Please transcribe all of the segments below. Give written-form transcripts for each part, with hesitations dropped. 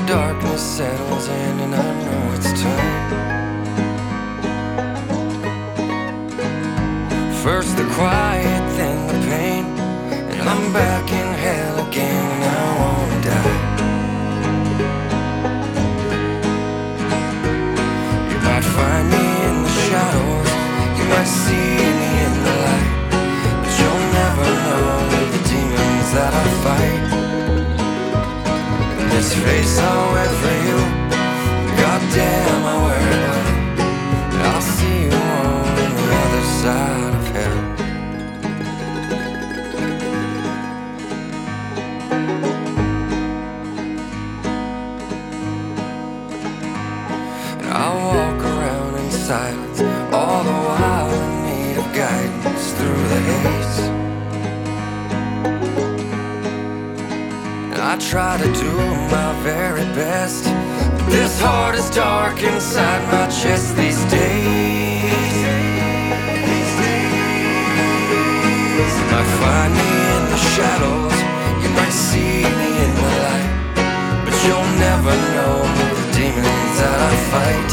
darkness settles in and I know it's time. First the quiet, then the pain, and I'm back in hell again and I wanna die. You might find me in the shadows, you might see me in the light, but you'll never know the demons that I fight. This face I'll wear for you, goddamn I wear it well. I'll see you on the other side of hell. And I'll walk around in silence, all the while in need of guidance through the haze. I try to do my very best, but this heart is dark inside my chest these days. You might find me in the shadows, you might see me in the light, but you'll never know the demons that I fight.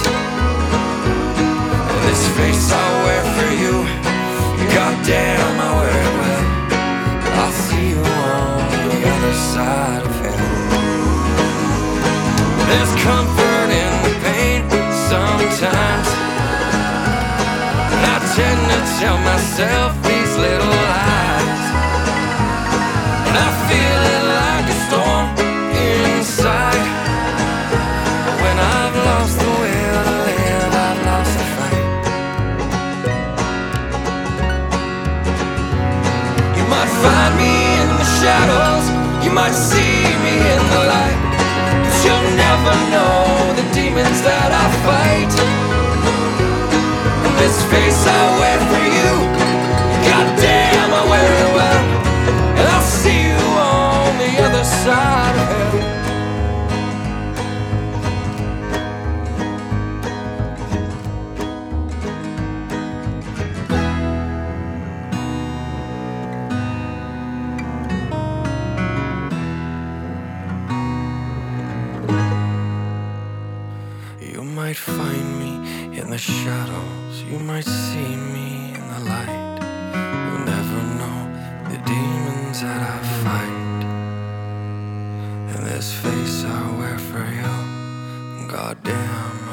This face I wear for you, goddamn I wear it well. I'll see you on the other side of hell. There's comfort in the pain sometimes, and I tend to tell myself these little lies, and I feel it like a storm inside. When I've lost the will to live, I've lost the fight. You might find me in the shadows, you might see me in the light, but you'll never know the demons that I fight. And this face I wear for you, goddamn I wear it well. And I'll see you on the other side of hell. You might find me in the shadows, you might see me in the light. You'll never know the demons that I fight. And this face I wear for you, goddamn